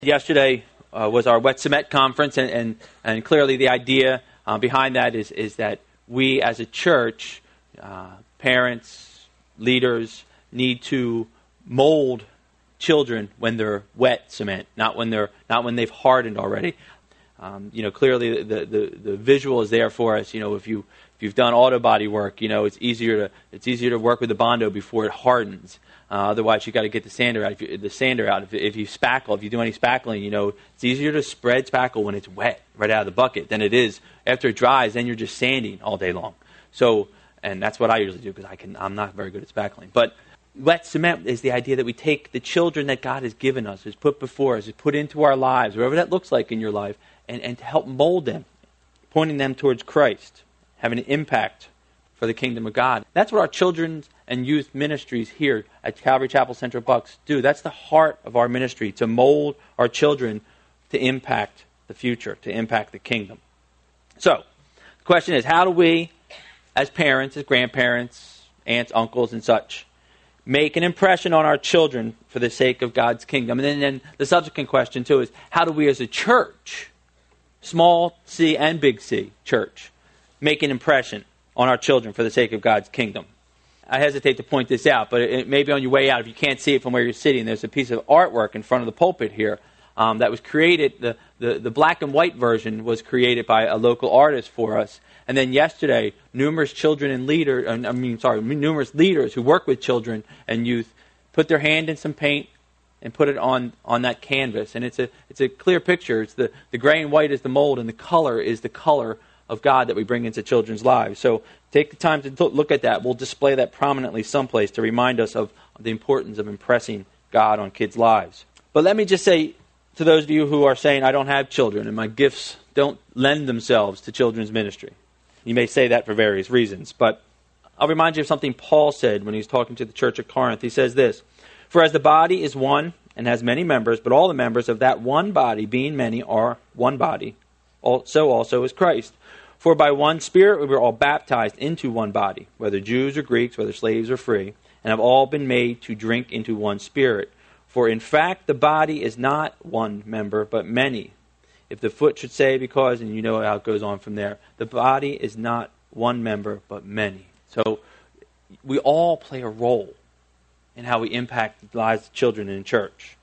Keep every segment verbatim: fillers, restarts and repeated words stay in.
Yesterday uh, was our Wet Cement Conference, and, and, and clearly the idea uh, behind that is, is that we as a church, uh, parents, leaders, need to mold children when they're wet cement, not when they're not when they've hardened already. Um, you know, clearly the, the, the visual is there for us. You know, if you if you've done auto body work, you know it's easier to it's easier to work with the Bondo before it hardens. Uh, otherwise, you got to get the sander out. If you, the sander out. If, if you spackle, if you do any spackling, you know it's easier to spread spackle when it's wet, right out of the bucket, than it is after it dries. Then you're just sanding all day long. So, and that's what I usually do because I can. I'm not very good at spackling. But wet cement is the idea that we take the children that God has given us, has put before us, has put into our lives, whatever that looks like in your life, and, and to help mold them, pointing them towards Christ, having an impact for the kingdom of God. That's what our children's and youth ministries here at Calvary Chapel Central Bucks do. That's the heart of our ministry, to mold our children to impact the future, to impact the kingdom. So, the question is, how do we, as parents, as grandparents, aunts, uncles, and such, make an impression on our children for the sake of God's kingdom? And then, then the subsequent question, too, is how do we as a church, small C and big C church, make an impression on our children for the sake of God's kingdom? I hesitate to point this out, but it may be on your way out if you can't see it from where you're sitting. There's a piece of artwork in front of the pulpit here um, that was created. The, the, the black and white version was created by a local artist for us. And then yesterday, numerous children and leaders, I mean, sorry, numerous leaders who work with children and youth put their hand in some paint and put it on, on that canvas. And it's a it's a clear picture. It's the, the gray and white is the mold, and the color is the color of God that we bring into children's lives. So take the time to look at that. We'll display that prominently someplace to remind us of the importance of impressing God on kids' lives. But let me just say to those of you who are saying, I don't have children and my gifts don't lend themselves to children's ministry. You may say that for various reasons, but I'll remind you of something Paul said when he was talking to the church at Corinth. He says this, "For as the body is one and has many members, but all the members of that one body, being many, are one body, so also is Christ. For by one Spirit we were all baptized into one body, whether Jews or Greeks, whether slaves or free, and have all been made to drink into one Spirit. For in fact the body is not one member, but many. If the foot should say because," and you know how it goes on from there, "the body is not one member, but many." So we all play a role in how we impact the lives of children in church.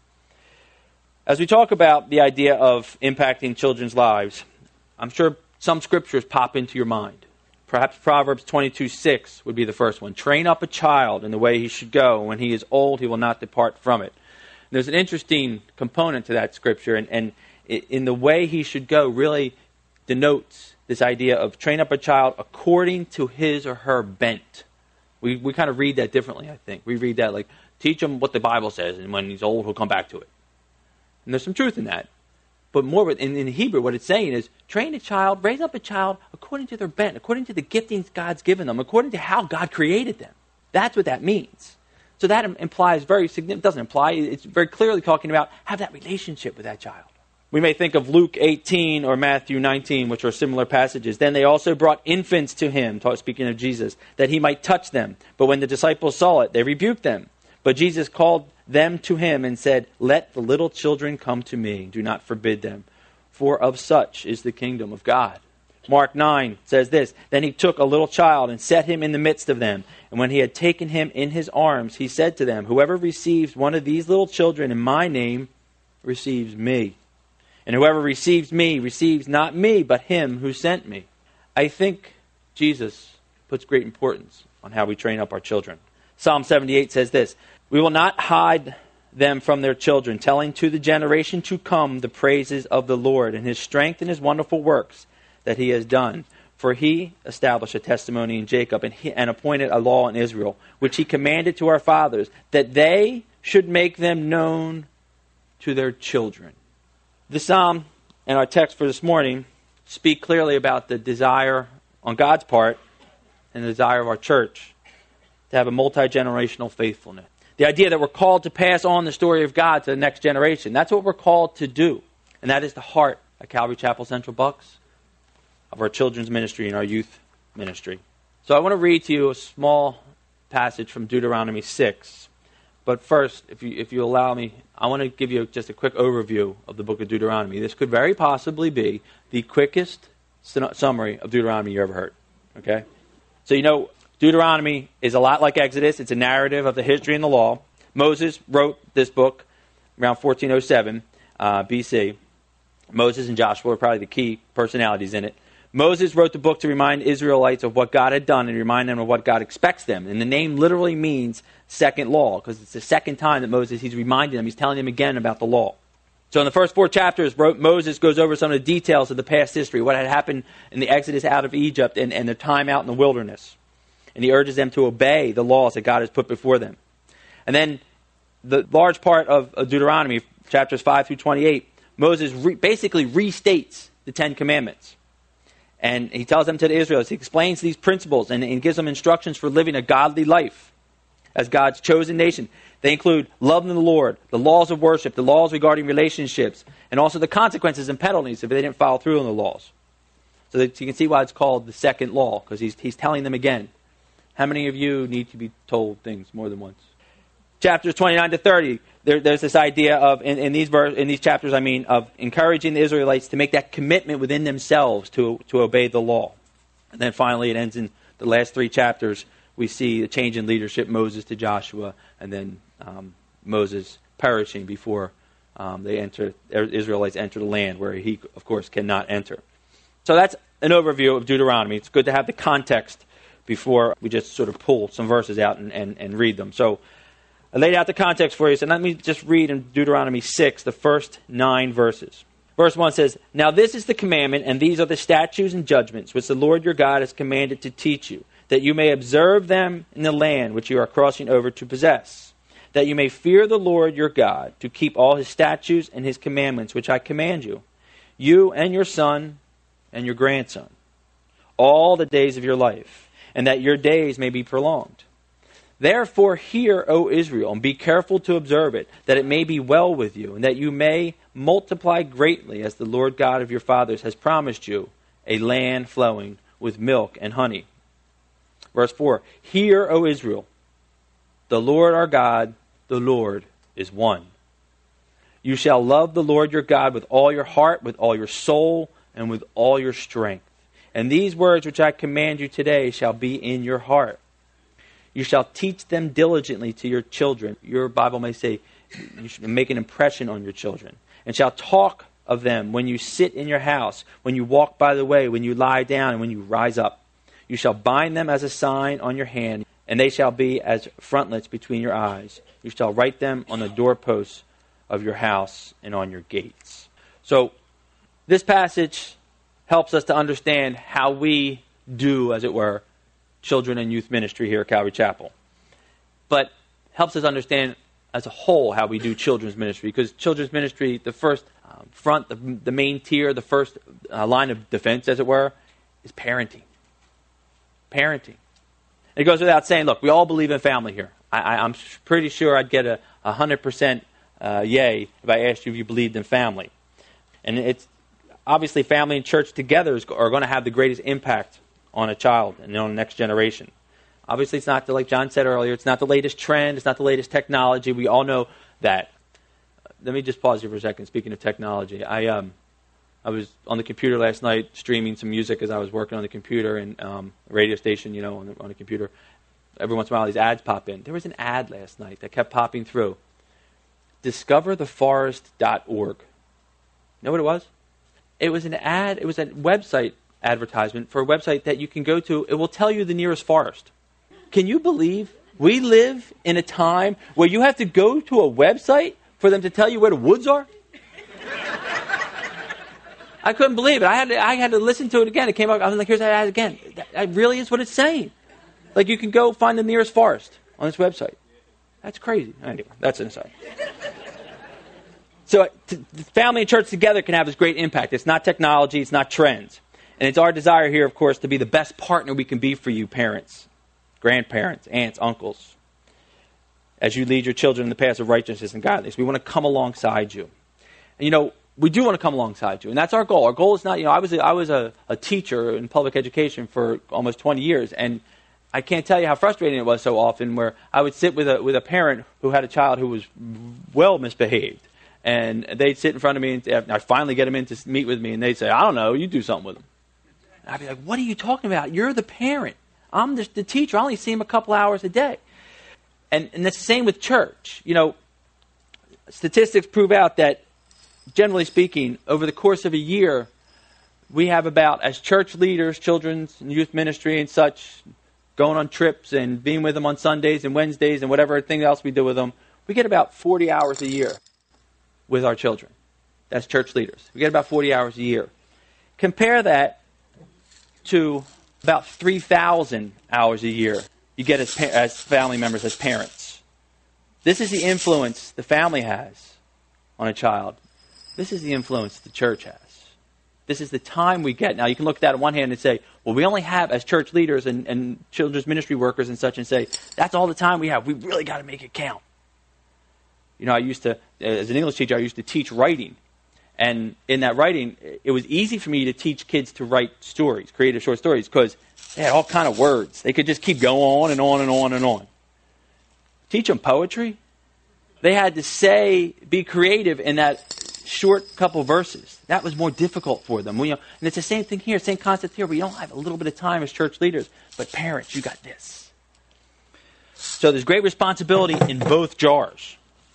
As we talk about the idea of impacting children's lives, I'm sure some scriptures pop into your mind. Perhaps Proverbs twenty-two six would be the first one. "Train up a child in the way he should go. When he is old, he will not depart from it." And there's an interesting component to that scripture, and, and in the way he should go really denotes this idea of train up a child according to his or her bent. We we kind of read that differently, I think. We read that like, teach him what the Bible says, and when he's old, he'll come back to it. And there's some truth in that. But more in, in Hebrew, what it's saying is, train a child, raise up a child according to their bent, according to the giftings God's given them, according to how God created them. That's what that means. So that implies very significant, doesn't imply, it's very clearly talking about have that relationship with that child. We may think of Luke eighteen or Matthew nineteen, which are similar passages. "Then they also brought infants to him," speaking of Jesus, "that he might touch them. But when the disciples saw it, they rebuked them. But Jesus called them to him and said, 'Let the little children come to me. Do not forbid them, for of such is the kingdom of God.'" Mark nine says this, "Then he took a little child and set him in the midst of them. And when he had taken him in his arms, he said to them, 'Whoever receives one of these little children in my name receives me. And whoever receives me receives not me, but him who sent me.'" I think Jesus puts great importance on how we train up our children. Psalm seventy-eight says this, "We will not hide them from their children, telling to the generation to come the praises of the Lord and his strength and his wonderful works that he has done. For he established a testimony in Jacob and, he, and appointed a law in Israel, which he commanded to our fathers, that they should make them known to their children." The psalm and our text for this morning speak clearly about the desire on God's part and the desire of our church to have a multi-generational faithfulness. The idea that we're called to pass on the story of God to the next generation. That's what we're called to do. And that is the heart of Calvary Chapel Central Bucks, of our children's ministry and our youth ministry. So I want to read to you a small passage from Deuteronomy six. But first, if you if you allow me, I want to give you just a quick overview of the book of Deuteronomy. This could very possibly be the quickest summary of Deuteronomy you ever heard. Okay? So you know, Deuteronomy is a lot like Exodus. It's a narrative of the history and the law. Moses wrote this book around fourteen oh seven uh, B C. Moses and Joshua are probably the key personalities in it. Moses wrote the book to remind Israelites of what God had done and remind them of what God expects them. And the name literally means second law, because it's the second time that Moses, he's reminding them, he's telling them again about the law. So in the first four chapters, Moses goes over some of the details of the past history, what had happened in the Exodus out of Egypt and, and their time out in the wilderness. And he urges them to obey the laws that God has put before them. And then the large part of, of Deuteronomy, chapters five through twenty-eight, Moses re- basically restates the Ten Commandments. And he tells them to the Israelites, he explains these principles and, and gives them instructions for living a godly life as God's chosen nation. They include loving the Lord, the laws of worship, the laws regarding relationships, and also the consequences and penalties if they didn't follow through on the laws. So that you can see why it's called the second law, because he's, he's telling them again. How many of you need to be told things more than once? Chapters twenty-nine to thirty, there, there's this idea of, in, in, these verse, in these chapters, I mean, of encouraging the Israelites to make that commitment within themselves to, to obey the law. And then finally it ends in the last three chapters. We see a change in leadership, Moses to Joshua, and then um, Moses perishing before um, they enter, Israelites enter the land where he, of course, cannot enter. So that's an overview of Deuteronomy. It's good to have the context before we just sort of pull some verses out and, and, and read them. So I laid out the context for you, so let me just read in Deuteronomy six, the first nine verses. Verse one says, "Now this is the commandment, and these are the statutes and judgments, which the Lord your God has commanded to teach you, that you may observe them in the land which you are crossing over to possess, that you may fear the Lord your God, to keep all his statutes and his commandments, which I command you, you and your son and your grandson, all the days of your life, and that your days may be prolonged. Therefore hear, O Israel, and be careful to observe it, that it may be well with you, and that you may multiply greatly, as the Lord God of your fathers has promised you, a land flowing with milk and honey." Verse four, "Hear, O Israel, the Lord our God, the Lord is one. You shall love the Lord your God with all your heart, with all your soul, and with all your strength. And these words which I command you today shall be in your heart. You shall teach them diligently to your children." Your Bible may say, you should make an impression on your children. "And shall talk of them when you sit in your house, when you walk by the way, when you lie down, and when you rise up. You shall bind them as a sign on your hand, and they shall be as frontlets between your eyes. You shall write them on the doorposts of your house and on your gates." So this passage helps us to understand how we do, as it were, children and youth ministry here at Calvary Chapel. But helps us understand as a whole how we do children's ministry, because children's ministry, the first um, front, the, the main tier, the first uh, line of defense, as it were, is parenting. Parenting. It goes without saying, look, we all believe in family here. I, I, I'm pretty sure I'd get a one hundred percent uh, yay if I asked you if you believed in family. And it's obviously family and church together is, are going to have the greatest impact on a child and on the next generation. Obviously, it's not, the, like John said earlier, it's not the latest trend, it's not the latest technology. We all know that. Let me just pause here for a second. Speaking of technology, I um, I was on the computer last night streaming some music as I was working on the computer and um, radio station, you know, on the, on the computer. Every once in a while, these ads pop in. There was an ad last night that kept popping through. discover the forest dot org. You know what it was? It was an ad. It was a website advertisement for a website that you can go to. It will tell you the nearest forest. Can you believe we live in a time where you have to go to a website for them to tell you where the woods are? I couldn't believe it. I had to, I had to listen to it again. It came up. I was like, here's that ad again. That, that really is what it's saying. Like, you can go find the nearest forest on this website. That's crazy. Anyway, that's an aside. So t- family and church together can have this great impact. It's not technology. It's not trends. And it's our desire here, of course, to be the best partner we can be for you, parents, grandparents, aunts, uncles, as you lead your children in the paths of righteousness and godliness. We want to come alongside you. And, you know, we do want to come alongside you. And that's our goal. Our goal is not, you know, I was a, I was a, a teacher in public education for almost twenty years. And I can't tell you how frustrating it was so often where I would sit with a with a parent who had a child who was well misbehaved. And they'd sit in front of me, and I'd finally get them in to meet with me, and they'd say, I don't know, you do something with them. And I'd be like, what are you talking about? You're the parent. I'm the, the teacher. I only see him a couple hours a day. And, and it's the same with church. You know, statistics prove out that, generally speaking, over the course of a year, we have about, as church leaders, children's and youth ministry and such, going on trips and being with them on Sundays and Wednesdays and whatever thing else we do with them, we get about forty hours a year with our children. That's church leaders. We get about forty hours a year. Compare that to about three thousand hours a year you get as, pa- as family members, as parents. This is the influence the family has on a child. This is the influence the church has. This is the time we get. Now, you can look at that on one hand and say, well, we only have, as church leaders and, and children's ministry workers and such, and say, that's all the time we have. We really got to make it count. You know, I used to, as an English teacher, I used to teach writing. And in that writing, it was easy for me to teach kids to write stories, creative short stories, because they had all kind of words. They could just keep going on and on and on and on. Teach them poetry. They had to say, be creative in that short couple verses. That was more difficult for them. We, you know, and it's the same thing here, same concept here. We don't have a little bit of time as church leaders, but parents, you got this. So there's great responsibility in both jars.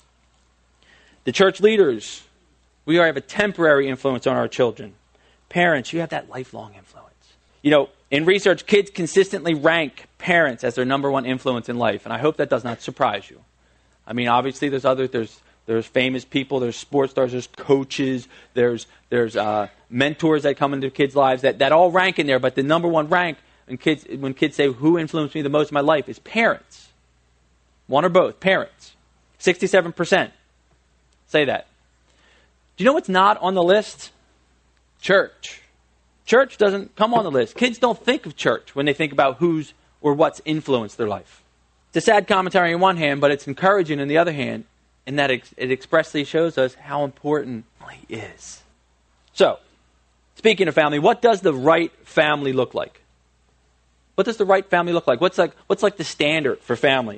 The church leaders, we have a temporary influence on our children. Parents, you have that lifelong influence. You know, in research, kids consistently rank parents as their number one influence in life, and I hope that does not surprise you. I mean, obviously, there's other, there's there's famous people, there's sports stars, there's coaches, there's there's uh, mentors that come into kids' lives that, that all rank in there, but the number one rank when kids when kids say who influenced me the most in my life is parents. One or both, parents. sixty-seven percent say that. Do you know what's not on the list? Church. Church doesn't come on the list. Kids don't think of church when they think about who's or what's influenced their life. It's a sad commentary on one hand, but it's encouraging on the other hand, in that it expressly shows us how important family is. So, speaking of family, what does the right family look like? What does the right family look like? What's like what's like the standard for family?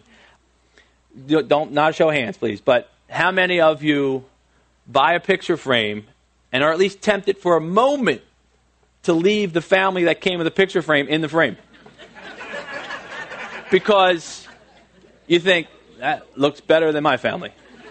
Don't not show hands, please, but how many of you buy a picture frame and are at least tempted for a moment to leave the family that came with the picture frame in the frame? Because you think, that looks better than my family.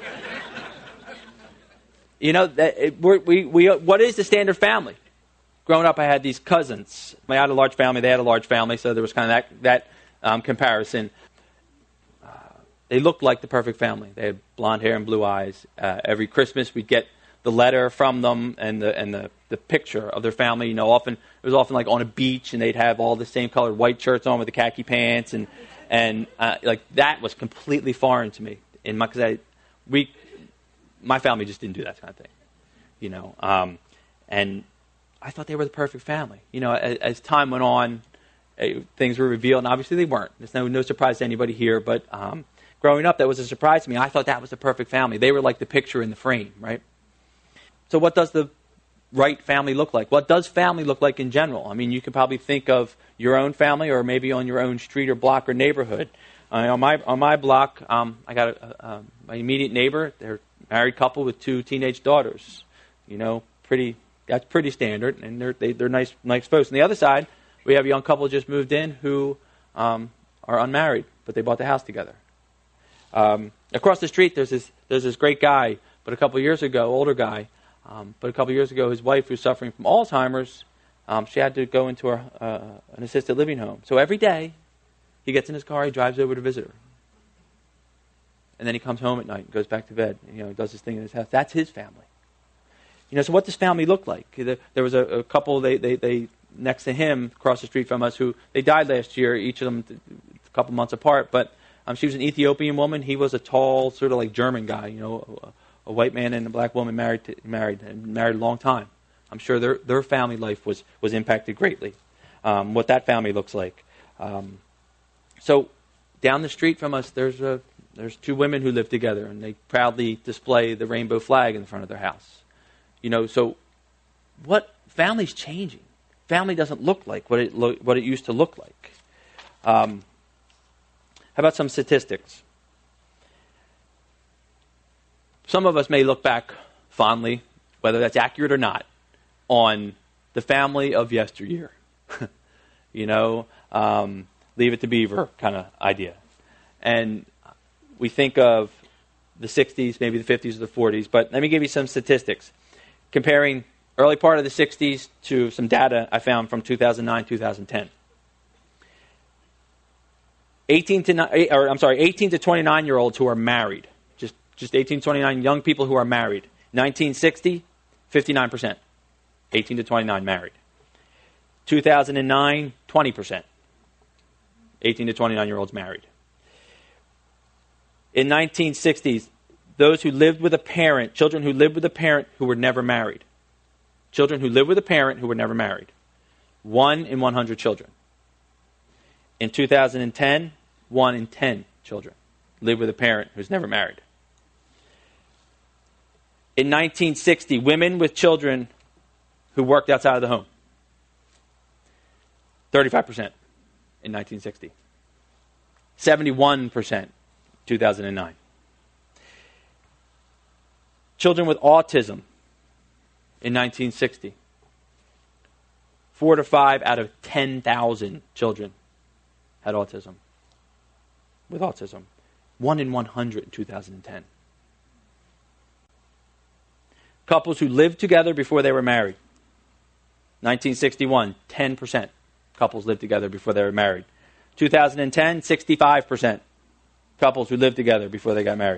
You know, that it, we're, we, we, what is the standard family? Growing up, I had these cousins. I had a large family, they had a large family, so there was kind of that, that um, comparison. Uh, they looked like the perfect family. They had blonde hair and blue eyes. Uh, every Christmas, we'd get the letter from them and the and the, the picture of their family. You know, often it was often like on a beach, and they'd have all the same colored white shirts on with the khaki pants, and and uh, like that was completely foreign to me. In my, cause I, we, my family just didn't do that kind of thing, you know. Um, and I thought they were the perfect family. You know, as, as time went on, uh, things were revealed, and obviously they weren't. There's no no surprise to anybody here, but um, growing up, that was a surprise to me. I thought that was the perfect family. They were like the picture in the frame, right? So what does the right family look like? What does family look like in general? I mean, you could probably think of your own family, or maybe on your own street or block or neighborhood. Uh, on my on my block, um, I got a, a, my immediate neighbor. They're a married couple with two teenage daughters. You know, pretty that's pretty standard, and they're they, they're nice nice folks. On the other side, we have a young couple just moved in who um, are unmarried, but they bought the house together. Um, across the street, there's this there's this great guy, but a couple years ago, older guy. Um, but a couple years ago, his wife, who's suffering from Alzheimer's, um, she had to go into a, uh, an assisted living home. So every day, he gets in his car, he drives over to visit her. And then he comes home at night and goes back to bed. You know, does his thing in his house. That's his family. You know, so what does family look like? There was a, a couple, they, they, they next to him, across the street from us, who they died last year, each of them a couple months apart. But um, she was an Ethiopian woman. He was a tall, sort of like German guy, you know, a, a white man and a black woman married, to, married, and married a long time. I'm sure their their family life was was impacted greatly. Um, what that family looks like. Um, so down the street from us, there's a there's two women who live together, and they proudly display the rainbow flag in the front of their house. You know, so what family's changing? Family doesn't look like what it lo- what it used to look like. Um, How about some statistics? Some of us may look back fondly, whether that's accurate or not, on the family of yesteryear. you know, um, leave it to Beaver kind of idea. And we think of the sixties, maybe the fifties or the forties, but let me give you some statistics. Comparing early part of the sixties to some data I found from two thousand nine, two thousand ten. eighteen to or I'm sorry, eighteen to twenty-nine year olds who are married, just just eighteen to twenty-nine young people who are married. nineteen sixty, fifty-nine percent. eighteen to twenty-nine married. two thousand nine, twenty percent. eighteen to twenty-nine year olds married. In nineteen sixties, those who lived with a parent, children who lived with a parent who were never married. Children who lived with a parent who were never married. One in one hundred children. In two thousand ten, one in ten children live with a parent who's never married. In nineteen sixty, women with children who worked outside of the home. thirty-five percent in nineteen sixty. seventy-one percent two thousand nine. Children with autism in nineteen sixty. Four to five out of ten thousand children had autism. With autism. One in one hundred in two thousand ten. Couples who lived together before they were married. nineteen sixty-one, ten percent. Couples lived together before they were married. two thousand ten, sixty-five percent. Couples who lived together before they got married.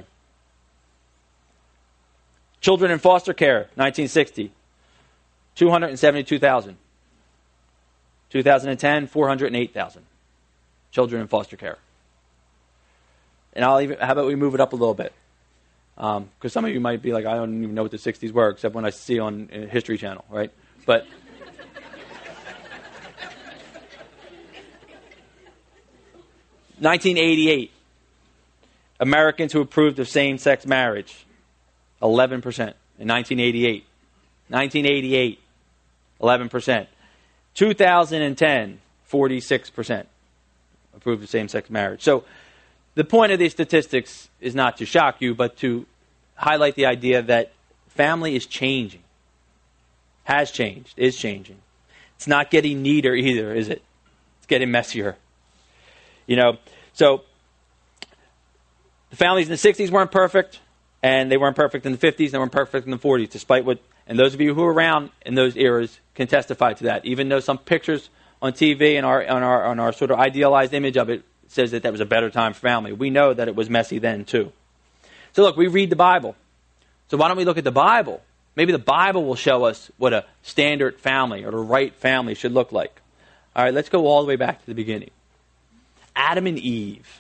Children in foster care, nineteen sixty, two hundred seventy-two thousand. two thousand ten, four hundred eight thousand. Children in foster care. And I'll even, how about we move it up a little bit? Because um, some of you might be like, I don't even know what the sixties were, except when I see on uh, History Channel, right? But nineteen eighty-eight, Americans who approved of same-sex marriage, eleven percent in nineteen eighty-eight. nineteen eighty-eight, eleven percent. two thousand ten, forty-six percent approved of same-sex marriage. So the point of these statistics is not to shock you, but to highlight the idea that family is changing. Has changed, is changing. It's not getting neater either, is it? It's getting messier. You know, so the families in the sixties weren't perfect, and they weren't perfect in the fifties, they weren't perfect in the forties, despite what, and those of you who were around in those eras can testify to that. Even though some pictures on T V and our, on our, on our sort of idealized image of it says that that was a better time for family, we know that it was messy then too. So look, we read the Bible. So why don't we look at the Bible? Maybe the Bible will show us what a standard family or the right family should look like. All right, let's go all the way back to the beginning. Adam and Eve.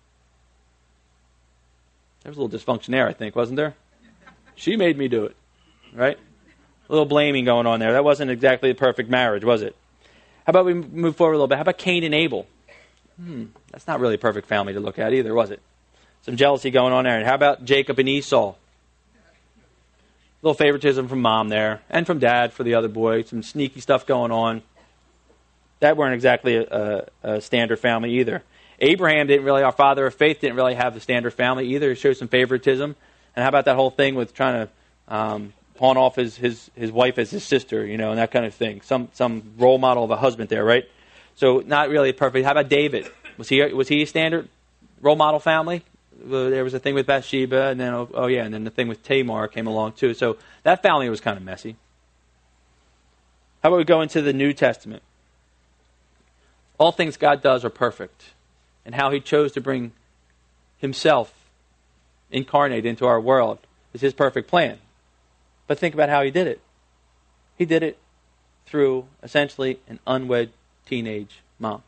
There was a little dysfunction there, I think, wasn't there? She made me do it, right? A little blaming going on there. That wasn't exactly a perfect marriage, was it? How about we move forward a little bit? How about Cain and Abel? Hmm, that's not really a perfect family to look at either, was it? Some jealousy going on there. And how about Jacob and Esau? A little favoritism from mom there, and from dad for the other boy. Some sneaky stuff going on. That weren't exactly a, a, a standard family either. Abraham didn't really, our father of faith, didn't really have the standard family either. He showed some favoritism. And how about that whole thing with trying to um, pawn off his, his, his wife as his sister, you know, and that kind of thing. Some some role model of a husband there, right? So not really perfect. How about David? Was he was he a standard role model family? There was a thing with Bathsheba, and then, oh, oh yeah, and then the thing with Tamar came along too. So that family was kind of messy. How about we go into the New Testament? All things God does are perfect, and how he chose to bring himself incarnate into our world is his perfect plan. But think about how he did it. He did it through essentially an unwed teenage mom.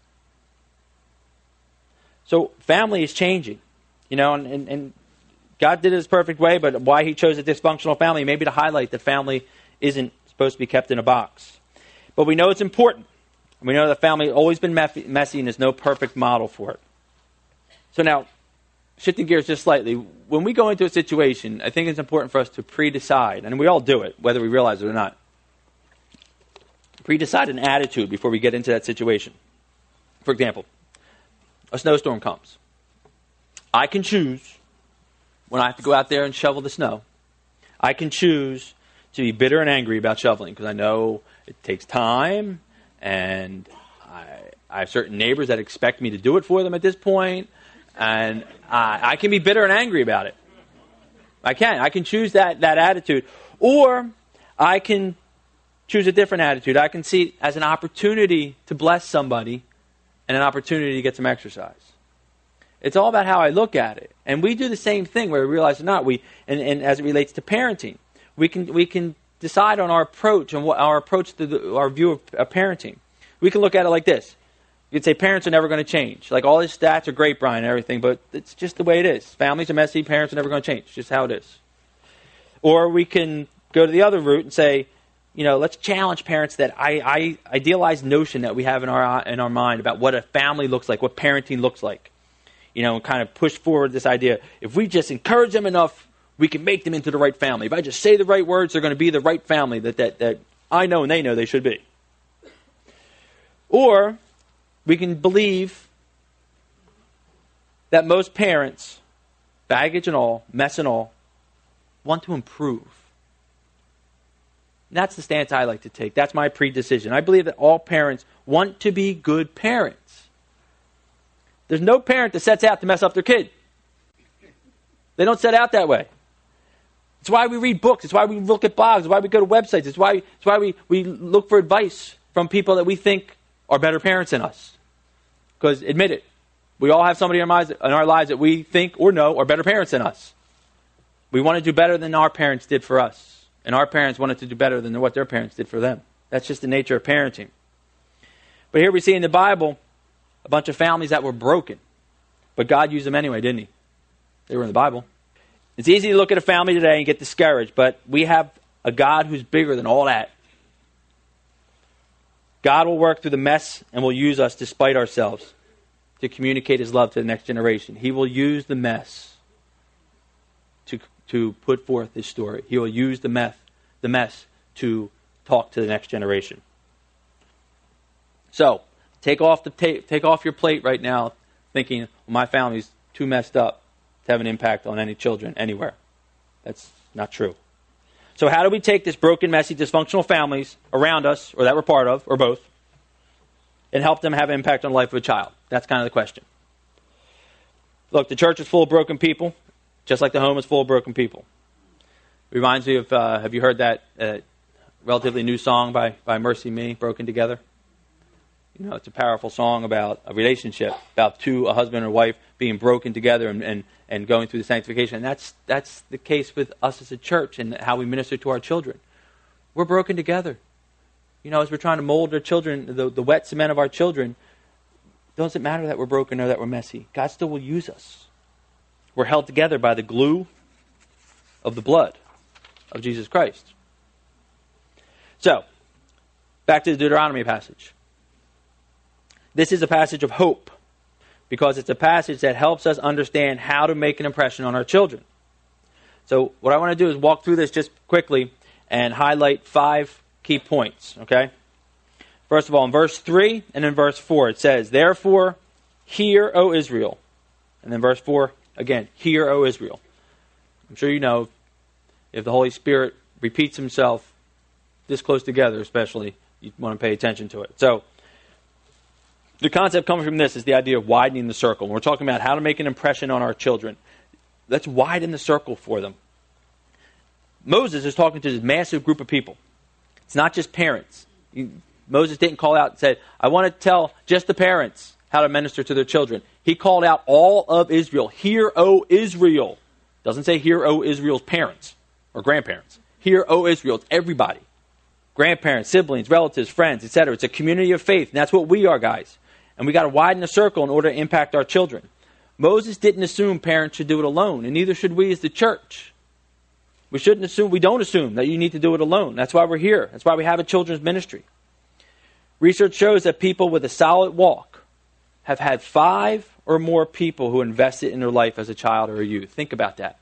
So family is changing, you know, and, and, and God did it his perfect way, but why he chose a dysfunctional family, maybe to highlight that family isn't supposed to be kept in a box. But we know it's important. We know that family has always been messy and there's no perfect model for it. So now, shifting gears just slightly, when we go into a situation, I think it's important for us to pre-decide, and we all do it, whether we realize it or not. Pre-decide an attitude before we get into that situation. For example, a snowstorm comes. I can choose when I have to go out there and shovel the snow. I can choose to be bitter and angry about shoveling because I know it takes time and I, I have certain neighbors that expect me to do it for them at this point, and I, I can be bitter and angry about it. I can. I can choose that, that attitude. Or I can choose a different attitude. I can see it as an opportunity to bless somebody and an opportunity to get some exercise. It's all about how I look at it. And we do the same thing, whether we realize it or not. We, and, and as it relates to parenting, we can we can decide on our approach and what our approach to the, our view of, of parenting. We can look at it like this. You could say parents are never going to change. Like, all these stats are great, Brian, and everything, but it's just the way it is. Families are messy. Parents are never going to change. It's just how it is. Or we can go to the other route and say, you know, let's challenge parents that I, I idealized notion that we have in our in our mind about what a family looks like, what parenting looks like. You know, and kind of push forward this idea. If we just encourage them enough, we can make them into the right family. If I just say the right words, they're going to be the right family that, that, that I know and they know they should be. Or we can believe that most parents, baggage and all, mess and all, want to improve. And that's the stance I like to take. That's my predecision. I believe that all parents want to be good parents. There's no parent that sets out to mess up their kid. They don't set out that way. It's why we read books. It's why we look at blogs. It's why we go to websites. It's why, it's why we, we look for advice from people that we think are better parents than us. Because, admit it, we all have somebody in our, lives, in our lives that we think or know are better parents than us. We want to do better than our parents did for us. And our parents wanted to do better than what their parents did for them. That's just the nature of parenting. But here we see in the Bible a bunch of families that were broken. But God used them anyway, didn't he? They were in the Bible. It's easy to look at a family today and get discouraged, but we have a God who's bigger than all that. God will work through the mess and will use us despite ourselves to communicate his love to the next generation. He will use the mess to, to put forth his story. He will use the mess, the mess to talk to the next generation. So, take off the ta- take off your plate right now thinking, well, my family's too messed up to have an impact on any children anywhere. That's not true. So how do we take this broken, messy, dysfunctional families around us, or that we're part of, or both, and help them have an impact on the life of a child? That's kind of the question. Look, the church is full of broken people, just like the home is full of broken people. Reminds me of, uh, have you heard that uh, relatively new song by, by Mercy Me, Broken Together? You know, it's a powerful song about a relationship, about two, a husband and a wife, being broken together and, and, and going through the sanctification. And that's that's the case with us as a church and how we minister to our children. We're broken together. You know, as we're trying to mold our children, the, the wet cement of our children, doesn't matter that we're broken or that we're messy. God still will use us. We're held together by the glue of the blood of Jesus Christ. So, back to the Deuteronomy passage. This is a passage of hope because it's a passage that helps us understand how to make an impression on our children. So what I want to do is walk through this just quickly and highlight five key points, okay? First of all, in verse three and in verse four, it says, "Therefore, hear, O Israel." And then verse four, again, "Hear, O Israel." I'm sure you know if the Holy Spirit repeats himself this close together especially, you want to pay attention to it. So, the concept coming from this is the idea of widening the circle. We're talking about how to make an impression on our children. Let's widen the circle for them. Moses is talking to this massive group of people. It's not just parents. He, Moses didn't call out and say, I want to tell just the parents how to minister to their children. He called out all of Israel. Hear, O Israel. Doesn't say hear, O Israel's parents or grandparents. Hear, O Israel. It's everybody. Grandparents, siblings, relatives, friends, et cetera. It's a community of faith, and that's what we are, guys. And we got to widen the circle in order to impact our children. Moses didn't assume parents should do it alone, and neither should we as the church. We shouldn't assume, we don't assume that you need to do it alone. That's why we're here. That's why we have a children's ministry. Research shows that people with a solid walk have had five or more people who invested in their life as a child or a youth. Think about that.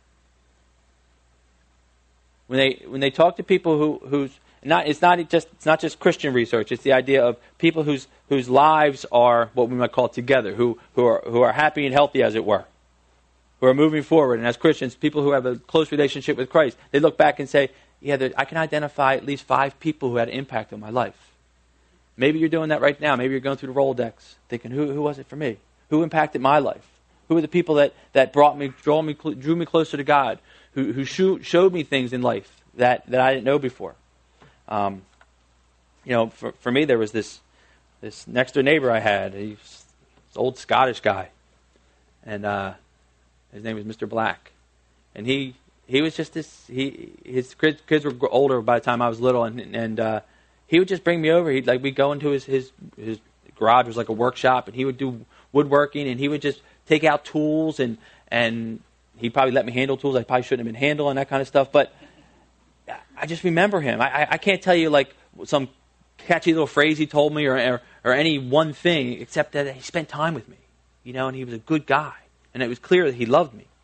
When they when they talk to people who who's Not, it's not just it's not just Christian research. It's the idea of people whose whose lives are what we might call together, who who are who are happy and healthy, as it were. who are moving forward, and as Christians, people who have a close relationship with Christ, they look back and say, yeah, there, I can identify at least five people who had an impact on my life. Maybe you're doing that right now. Maybe you're going through the Rolodex, thinking, who, who was it for me? Who impacted my life? Who were the people that, that brought me, drew me, drew me closer to God, who, who show, showed me things in life that, that I didn't know before? Um, you know, for, for me, there was this this next door neighbor I had. He was this old Scottish guy, and uh, his name was Mister Black, and he he was just this. He his kids, kids were older by the time I was little, and and uh, he would just bring me over. He'd like we'd go into his his his garage was like a workshop, and he would do woodworking, and he would just take out tools, and and he probably let me handle tools I probably shouldn't have been handling, that kind of stuff. But I just remember him. I, I can't tell you like some catchy little phrase he told me or, or or any one thing, except that he spent time with me, you know, and he was a good guy, and it was clear that he loved me.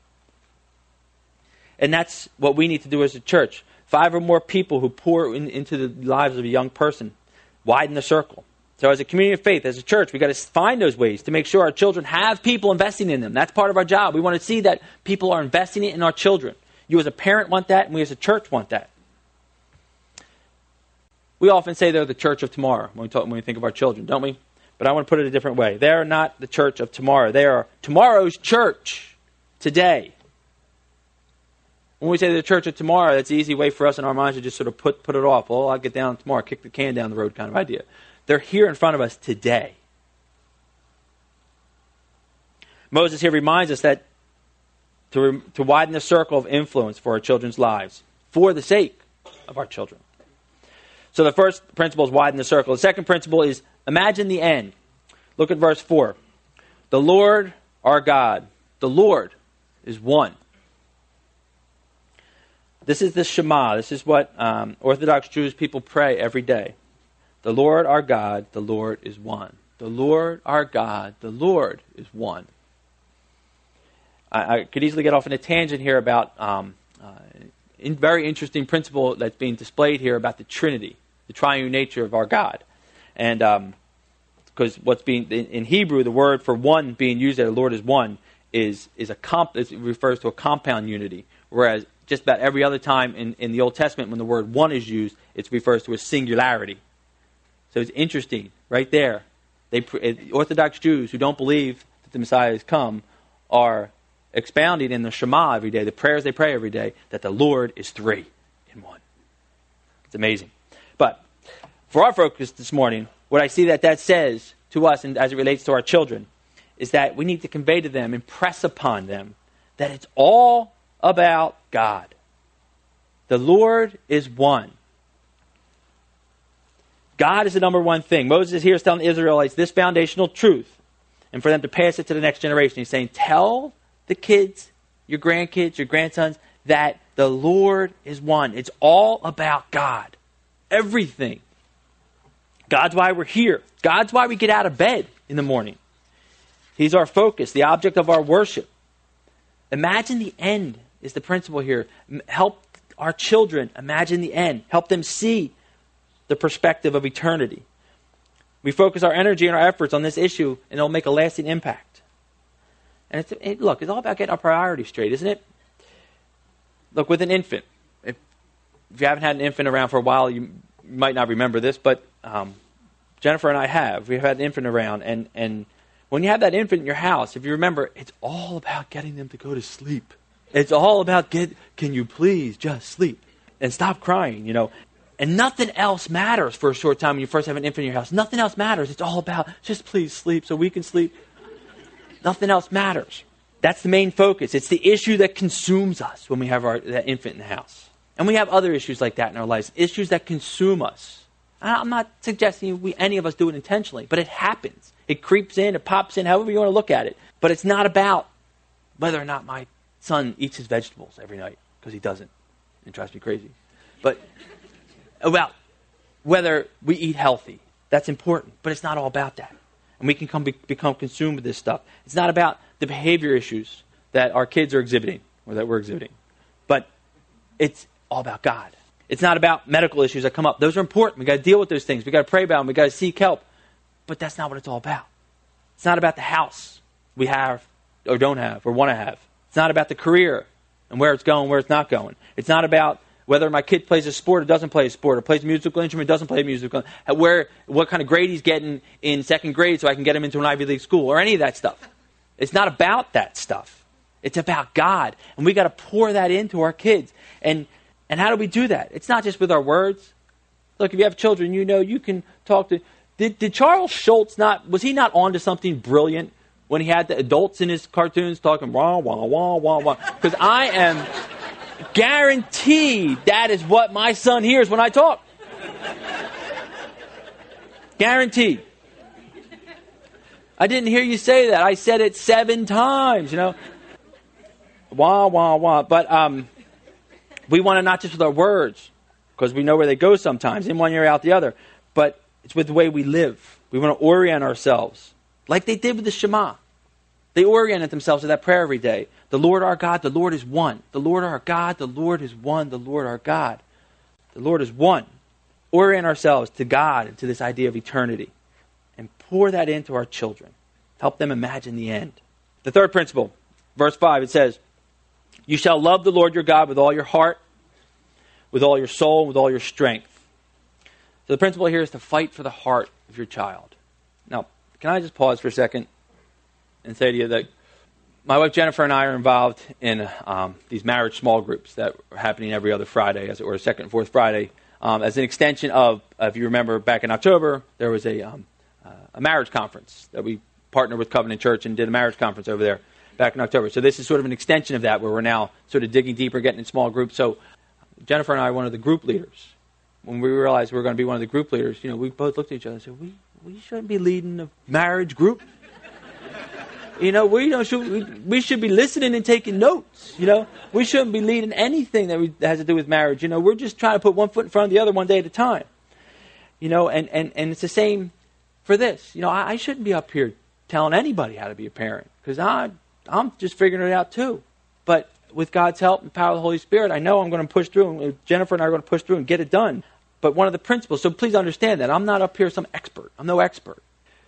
And that's what we need to do as a church. Five or more people who pour in, into the lives of a young person, widen the circle. So as a community of faith, as a church, we've got to find those ways to make sure our children have people investing in them. That's part of our job. We want to see that people are investing it in our children. You as a parent want that, and we as a church want that. We often say they're the church of tomorrow when we, talk, when we think of our children, don't we? But I want to put it a different way. They are not the church of tomorrow. They are tomorrow's church today. When we say the church of tomorrow, that's an easy way for us in our minds to just sort of put, put it off. Well, I'll get down tomorrow, kick the can down the road kind of idea. They're here in front of us today. Moses here reminds us that to, to widen the circle of influence for our children's lives, for the sake of our children. So the first principle is widen the circle. The second principle is imagine the end. Look at verse four. The Lord our God, the Lord is one. This is the Shema. This is what um, Orthodox Jewish people pray every day. The Lord our God, the Lord is one. The Lord our God, the Lord is one. I, I could easily get off in a tangent here about um, uh, a very interesting principle that's being displayed here about the Trinity, the triune nature of our God. And because um, what's being in, in Hebrew, the word for one being used there, the Lord is one, is is a comp. It refers to a compound unity, whereas just about every other time in, in the Old Testament, when the word one is used, it refers to a singularity. So it's interesting, right there. They Orthodox Jews who don't believe that the Messiah has come are expounding in the Shema every day, the prayers they pray every day, that the Lord is three in one. It's amazing. But for our focus this morning, what I see that that says to us, and as it relates to our children, is that we need to convey to them, impress upon them, that it's all about God. The Lord is one. God is the number one thing. Moses here is telling the Israelites this foundational truth, and for them to pass it to the next generation. He's saying, tell the kids, your grandkids, your grandsons, that the Lord is one. It's all about God. Everything. God's why we're here. God's why we get out of bed in the morning. He's our focus, the object of our worship. Imagine the end is the principle here. Help our children imagine the end. Help them see the perspective of eternity. We focus our energy and our efforts on this issue, and it'll make a lasting impact. And it's, it, look, it's all about getting our priorities straight, isn't it? Look, with an infant, if, if you haven't had an infant around for a while, you might not remember this, but um, Jennifer and I have. We've had an infant around, and, and when you have that infant in your house, if you remember, it's all about getting them to go to sleep. It's all about, get. can you please just sleep and stop crying, you know. And nothing else matters for a short time when you first have an infant in your house. Nothing else matters. It's all about, just please sleep so we can sleep. Nothing else matters. That's the main focus. It's the issue that consumes us when we have our that infant in the house. And we have other issues like that in our lives, issues that consume us. I'm not suggesting we any of us do it intentionally, but it happens. It creeps in, it pops in, however you want to look at it. But it's not about whether or not my son eats his vegetables every night, because he doesn't. It drives me crazy. But about whether we eat healthy. That's important, but it's not all about that. And we can come be, become consumed with this stuff. It's not about the behavior issues that our kids are exhibiting, or that we're exhibiting. But it's all about God. It's not about medical issues that come up. Those are important. We've got to deal with those things. We've got to pray about them. We've got to seek help. But that's not what it's all about. It's not about the house we have or don't have or want to have. It's not about the career and where it's going, where it's not going. It's not about whether my kid plays a sport or doesn't play a sport, or plays a musical instrument, doesn't play a musical instrument, where, what kind of grade he's getting in second grade so I can get him into an Ivy League school, or any of that stuff. It's not about that stuff. It's about God. And we got to pour that into our kids. And and how do we do that? It's not just with our words. Look, if you have children, you know you can talk to... Did, did Charles Schultz not... Was he not onto something brilliant when he had the adults in his cartoons talking wah, wah, wah, wah, wah? Because I am guaranteed that is what my son hears when I talk. Guaranteed. I didn't hear you say that. I said it seven times, you know. Wah, wah, wah. But um, we want to not just with our words, because we know where they go sometimes, in one ear, out the other. But it's with the way we live. We want to orient ourselves, like they did with the Shema. They oriented themselves to that prayer every day. The Lord our God, the Lord is one. The Lord our God, the Lord is one. The Lord our God, the Lord is one. Orient ourselves to God and to this idea of eternity. And pour that into our children. Help them imagine the end. The third principle, verse five, it says, you shall love the Lord your God with all your heart, with all your soul, with all your strength. So the principle here is to fight for the heart of your child. Now, can I just pause for a second and say to you that my wife Jennifer and I are involved in um, these marriage small groups that are happening every other Friday, as it were, second and fourth Friday, um, as an extension of, if you remember back in October, there was a, um, uh, a marriage conference that we partnered with Covenant Church and did a marriage conference over there back in October. So this is sort of an extension of that, where we're now sort of digging deeper, getting in small groups. So Jennifer and I are one of the group leaders. When we realized we were going to be one of the group leaders, you know, we both looked at each other and said, we, we shouldn't be leading a marriage group. You know, we don't should, we, we should be listening and taking notes. You know, we shouldn't be leading anything that, we, that has to do with marriage. You know, we're just trying to put one foot in front of the other one day at a time. You know, and, and, and it's the same for this. You know, I, I shouldn't be up here telling anybody how to be a parent, because I, I'm just figuring it out too. But with God's help and power of the Holy Spirit, I know I'm going to push through, and Jennifer and I are going to push through and get it done. But one of the principles, so please understand that I'm not up here some expert. I'm no expert.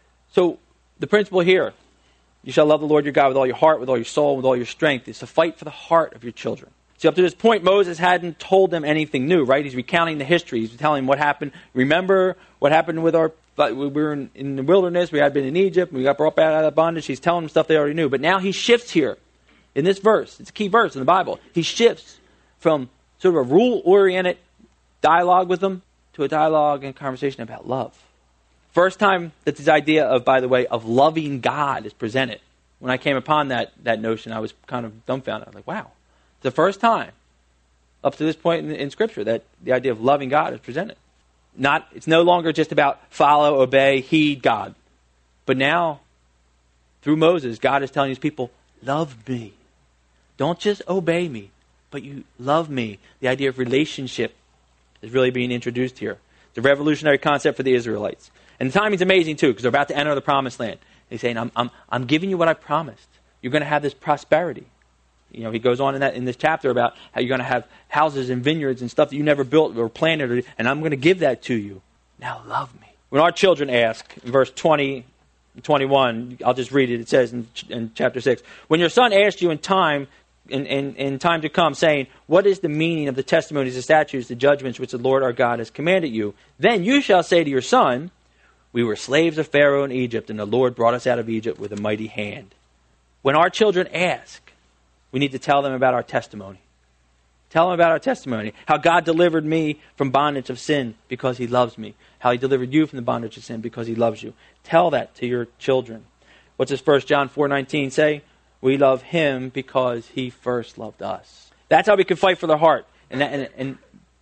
So the principle here, you shall love the Lord your God with all your heart, with all your soul, with all your strength, is to fight for the heart of your children. See, up to this point, Moses hadn't told them anything new, right? He's recounting the history. He's telling them what happened. Remember what happened with our, we were in, in the wilderness, we had been in Egypt, we got brought out of that bondage. He's telling them stuff they already knew. But now he shifts here in this verse. It's a key verse in the Bible. He shifts from sort of a rule-oriented dialogue with them to a dialogue and conversation about love. First time that this idea of, by the way, of loving God is presented. When I came upon that that notion, I was kind of dumbfounded. I was like, wow. It's the first time up to this point in, in Scripture that the idea of loving God is presented. Not, it's no longer just about follow, obey, heed God. But now, through Moses, God is telling his people, love me. Don't just obey me, but you love me. The idea of relationship is really being introduced here. It's a revolutionary concept for the Israelites. And the timing's amazing too, because they're about to enter the promised land. He's saying, I'm, I'm, I'm giving you what I promised. You're going to have this prosperity. You know, he goes on in that in this chapter about how you're going to have houses and vineyards and stuff that you never built or planted, or, and I'm going to give that to you. Now love me. When our children ask, in verse twenty and twenty-one, I'll just read it. It says in, in chapter six, when your son asks you in time, in, in, in time to come, saying, what is the meaning of the testimonies, the statutes, the judgments which the Lord our God has commanded you? Then you shall say to your son, we were slaves of Pharaoh in Egypt, and the Lord brought us out of Egypt with a mighty hand. When our children ask, we need to tell them about our testimony. Tell them about our testimony. How God delivered me from bondage of sin because he loves me. How he delivered you from the bondage of sin because he loves you. Tell that to your children. What does First John four nineteen say? We love him because he first loved us. That's how we can fight for the heart. And, that, and, and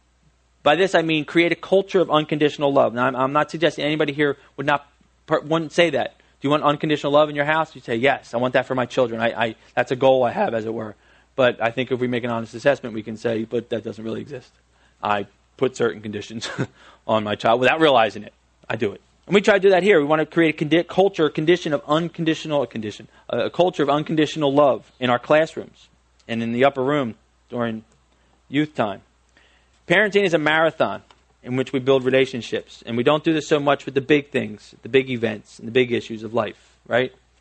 by this I mean create a culture of unconditional love. Now I'm, I'm not suggesting anybody here would not wouldn't say that. Do you want unconditional love in your house? You say, yes, I want that for my children. I, I, that's a goal I have, as it were. But I think if we make an honest assessment, we can say, but that doesn't really exist. I put certain conditions on my child without realizing it. I do it. And we try to do that here. We want to create a condi- culture, a condition of unconditional, a condition, a culture of unconditional love in our classrooms and in the upper room during youth time. Parenting is a marathon in which we build relationships. And we don't do this so much with the big things, the big events, and the big issues of life, right?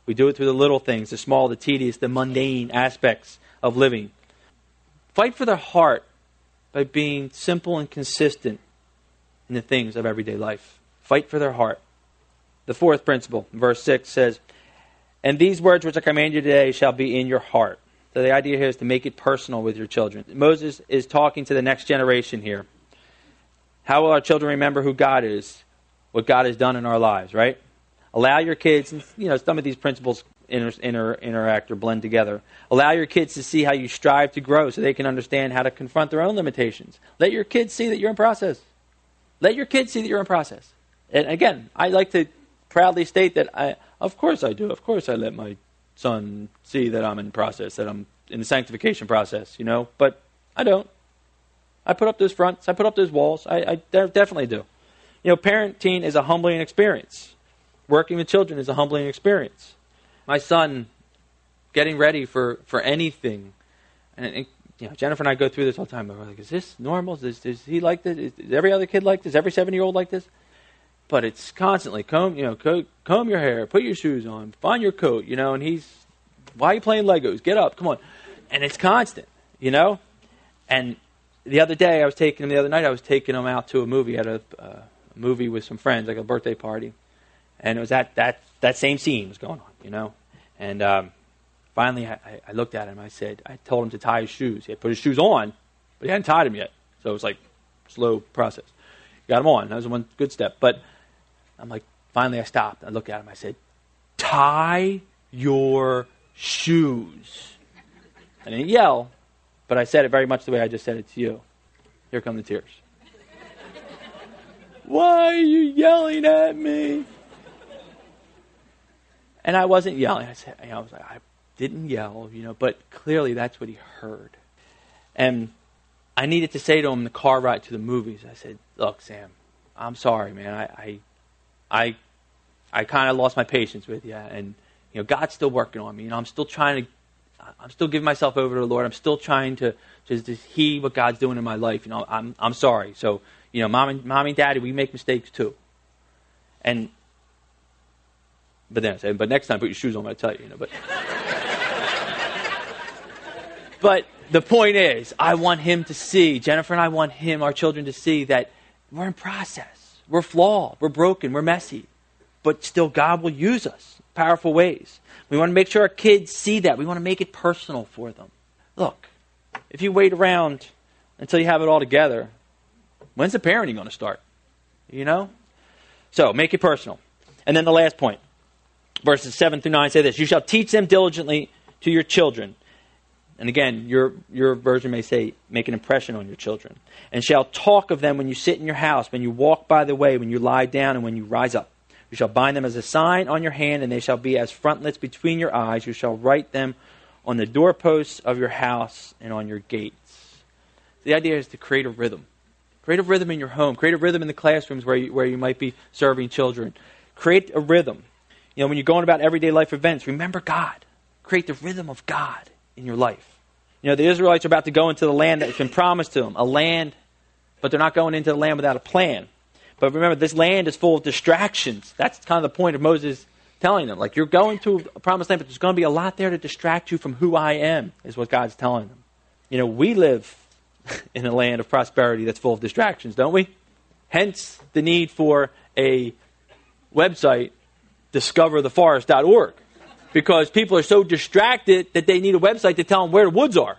We do it through the little things, the small, the tedious, the mundane aspects of living. Fight for their heart by being simple and consistent in the things of everyday life. Fight for their heart. The fourth principle, verse six says, and these words which I command you today shall be in your heart. So the idea here is to make it personal with your children. Moses is talking to the next generation here. How will our children remember who God is, what God has done in our lives, right? Allow your kids, and you know, some of these principles inter, inter, interact or blend together. Allow your kids to see how you strive to grow so they can understand how to confront their own limitations. Let your kids see that you're in process. Let your kids see that you're in process. And again, I like to proudly state that, I, of course I do. Of course I let my son see that I'm in process, that I'm in the sanctification process, you know. But I don't. I put up those fronts. I put up those walls. I, I de- definitely do. You know, parenting is a humbling experience. Working with children is a humbling experience. My son, getting ready for, for anything, and, and you know, Jennifer and I go through this all the time. We're like, is this normal? Is, is he like this? Is, is every other kid like this? Every seven-year-old like this? But it's constantly comb, you know, comb, comb your hair, put your shoes on, find your coat, you know. And he's, why are you playing Legos? Get up, come on. And it's constant, you know. And the other day, I was taking him. The other night, I was taking him out to a movie. At a, uh, a movie with some friends, like a birthday party. And it was that that that same scene was going on, you know. And um, finally, I, I looked at him. I said, I told him to tie his shoes. He had put his shoes on, but he hadn't tied them yet. So it was like slow process. Got them on. That was one good step. But I'm like, finally, I stopped. I looked at him. I said, tie your shoes. I didn't yell, but I said it very much the way I just said it to you. Here come the tears. Why are you yelling at me? And I wasn't yelling. I said, you know, I was like, I didn't yell, you know, but clearly that's what he heard. And I needed to say to him in the car ride to the movies, I said, look, Sam, I'm sorry, man. I I I, I kind of lost my patience with you. And, you know, God's still working on me. You know, I'm still trying to, I'm still giving myself over to the Lord. I'm still trying to just to heed what God's doing in my life. You know, I'm I'm sorry. So, you know, mom and, mom and daddy, we make mistakes too. And, but then I said, but next time put your shoes on, I'll tell you, you know, but. But the point is, I want him to see, Jennifer and I want him, our children, to see that we're in process. We're flawed. We're broken. We're messy. But still, God will use us in powerful ways. We want to make sure our kids see that. We want to make it personal for them. Look, if you wait around until you have it all together, when's the parenting going to start? You know? So, make it personal. And then the last point, verses seven through nine say this, you shall teach them diligently to your children. And again, your your version may say, make an impression on your children. And shall talk of them when you sit in your house, when you walk by the way, when you lie down, and when you rise up. You shall bind them as a sign on your hand, and they shall be as frontlets between your eyes. You shall write them on the doorposts of your house and on your gates. The idea is to create a rhythm. Create a rhythm in your home. Create a rhythm in the classrooms where you, where you might be serving children. Create a rhythm. You know, when you're going about everyday life events, remember God. Create the rhythm of God in your life. You know, the Israelites are about to go into the land that's been promised to them, a land, but they're not going into the land without a plan. But remember, this land is full of distractions. That's kind of the point of Moses telling them. Like, you're going to a promised land, but there's going to be a lot there to distract you from who I am, is what God's telling them. You know, we live in a land of prosperity that's full of distractions, don't we? Hence the need for a website, discover the forest dot org. Because people are so distracted that they need a website to tell them where the woods are.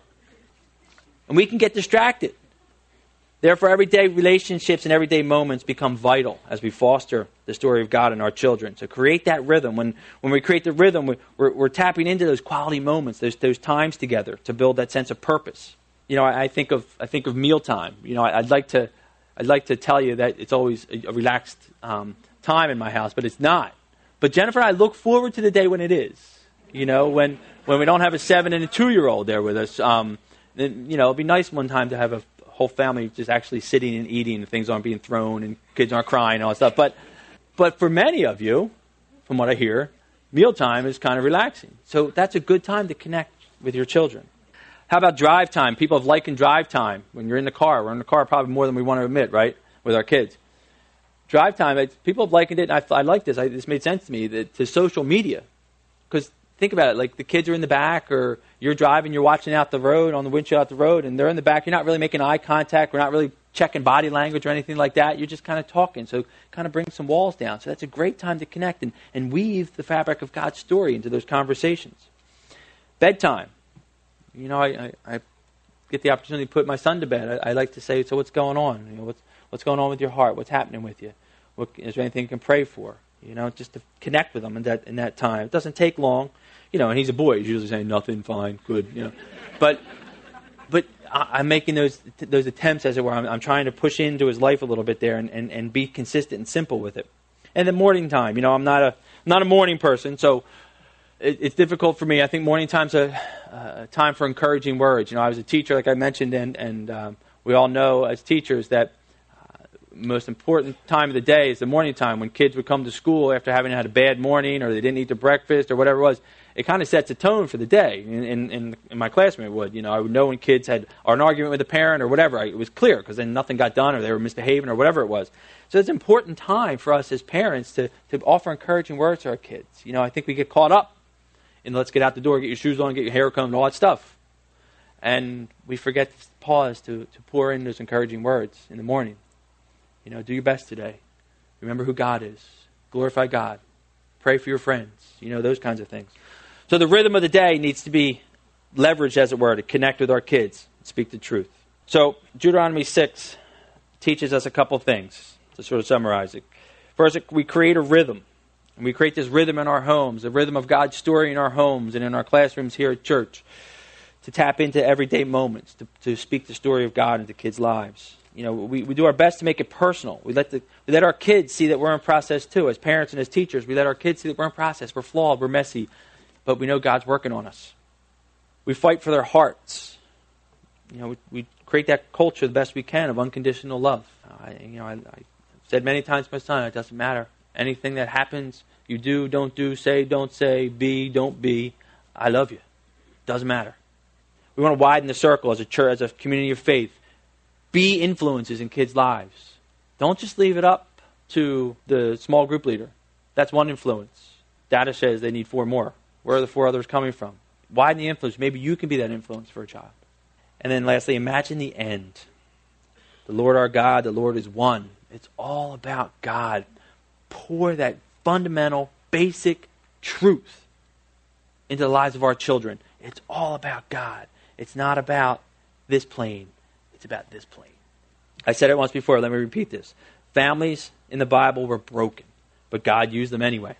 And we can get distracted. Therefore, everyday relationships and everyday moments become vital as we foster the story of God in our children. So create that rhythm. When when we create the rhythm, we, we're, we're tapping into those quality moments, those those times together to build that sense of purpose. You know, I, I think of I think of mealtime. You know, I, I'd like to I'd like to tell you that it's always a, a relaxed um, time in my house, but it's not. But Jennifer and I look forward to the day when it is. You know, when, when we don't have a seven and a two-year-old there with us. Um, then, you know, it'd be nice one time to have a whole family just actually sitting and eating and things aren't being thrown and kids aren't crying and all that stuff. But, but for many of you, from what I hear, mealtime is kind of relaxing. So that's a good time to connect with your children. How about drive time? People have likened drive time when you're in the car. We're in the car probably more than we want to admit, right, with our kids. Drive time, people have likened it, and I, I like this, I, this made sense to me, that, to social media. because think about it, like the kids are in the back, or you're driving, you're watching out the road, on the windshield out the road, and they're in the back. You're not really making eye contact. We're not really checking body language or anything like that. You're just kind of talking. So kind of bring some walls down. So that's a great time to connect and, and weave the fabric of God's story into those conversations. Bedtime. You know, I, I, I get the opportunity to put my son to bed. I, I like to say, so what's going on? You know, what's what's going on with your heart? What's happening with you? What, is there anything you can pray for? You know, just to connect with him in that in that time. It doesn't take long. You know, and he's a boy. He's usually saying nothing, fine, good. You know, but but I, I'm making those those attempts, as it were. I'm, I'm trying to push into his life a little bit there and, and, and be consistent and simple with it. And then morning time. You know, I'm not a not a morning person, so it, it's difficult for me. I think morning time's a, a time for encouraging words. You know, I was a teacher, like I mentioned, and and um, we all know as teachers that most important time of the day is the morning time, when kids would come to school after having had a bad morning, or they didn't eat their breakfast or whatever it was. It kind of sets a tone for the day. In, in, in my classroom, it would. You know, I would know when kids had or an argument with a parent or whatever. I, it was clear, because then nothing got done, or they were misbehaving, or whatever it was. So it's an important time for us as parents to, to offer encouraging words to our kids. You know, I think we get caught up in let's get out the door, get your shoes on, get your hair combed, all that stuff. And we forget to pause to, to pour in those encouraging words in the morning. You know, do your best today. Remember who God is. Glorify God. Pray for your friends. You know, those kinds of things. So the rhythm of the day needs to be leveraged, as it were, to connect with our kids, speak the truth. So Deuteronomy six teaches us a couple things, to sort of summarize it. First, we create a rhythm. And we create this rhythm in our homes, the rhythm of God's story in our homes and in our classrooms here at church, to tap into everyday moments, to, to speak the story of God into kids' lives. You know, we, we do our best to make it personal. We let the we let our kids see that we're in process too. As parents and as teachers, we let our kids see that we're in process. We're flawed, we're messy, but we know God's working on us. We fight for their hearts. You know, we, we create that culture the best we can of unconditional love. I, you know, I, I said many times to my son, it doesn't matter. Anything that happens, you do, don't do, say, don't say, be, don't be, I love you. Doesn't matter. We want to widen the circle as a church, as a community of faith. Be influences in kids' lives. Don't just leave it up to the small group leader. That's one influence. Data says they need four more. Where are the four others coming from? Widen the influence. Maybe you can be that influence for a child. And then lastly, imagine the end. The Lord our God, the Lord is one. It's all about God. Pour that fundamental, basic truth into the lives of our children. It's all about God. It's not about this plane. It's about this plane. I said it once before. Let me repeat this. Families in the Bible were broken, but God used them anyway.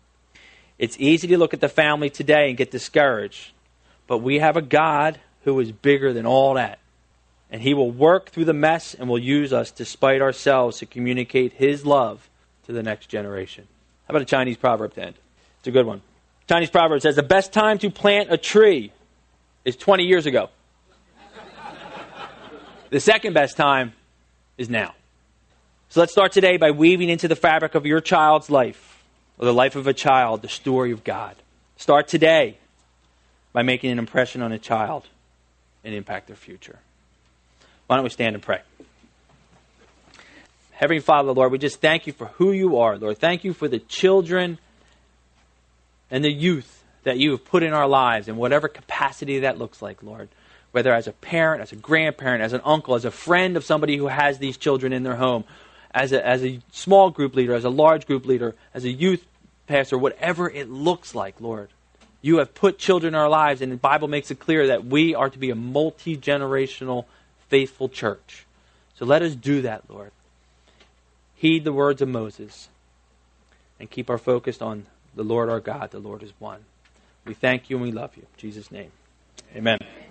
It's easy to look at the family today and get discouraged, but we have a God who is bigger than all that. And He will work through the mess and will use us despite ourselves to communicate His love to the next generation. How about a Chinese proverb to end? It's a good one. Chinese proverb says, the best time to plant a tree is twenty years ago. The second best time is now. So let's start today by weaving into the fabric of your child's life, or the life of a child, the story of God. Start today by making an impression on a child and impact their future. Why don't we stand and pray? Heavenly Father, Lord, we just thank you for who you are, Lord. Thank you for the children and the youth that you have put in our lives in whatever capacity that looks like, Lord. Whether as a parent, as a grandparent, as an uncle, as a friend of somebody who has these children in their home, as a, as a small group leader, as a large group leader, as a youth pastor, whatever it looks like, Lord. You have put children in our lives, and the Bible makes it clear that we are to be a multi-generational, faithful church. So let us do that, Lord. Heed the words of Moses and keep our focus on the Lord our God. The Lord is one. We thank you and we love you. In Jesus' name, amen.